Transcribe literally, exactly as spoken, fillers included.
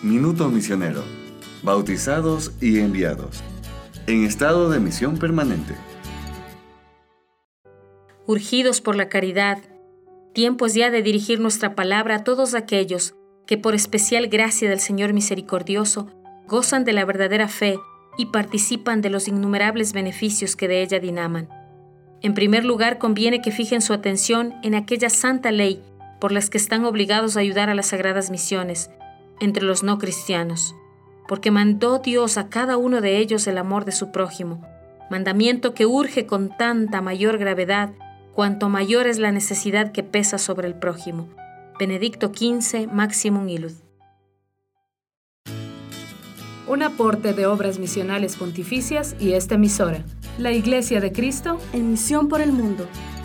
Minuto Misionero. Bautizados y enviados. En estado de misión permanente. Urgidos por la caridad, tiempo es ya de dirigir nuestra palabra a todos aquellos que por especial gracia del Señor misericordioso gozan de la verdadera fe y participan de los innumerables beneficios que de ella dinaman. En primer lugar, conviene que fijen su atención en aquella santa ley por las que están obligados a ayudar a las sagradas misiones entre los no cristianos, porque mandó Dios a cada uno de ellos el amor de su prójimo, mandamiento que urge con tanta mayor gravedad cuanto mayor es la necesidad que pesa sobre el prójimo. Benedicto quince, Maximum Illud. Un aporte de Obras Misionales Pontificias y esta emisora, la Iglesia de Cristo en misión por el mundo.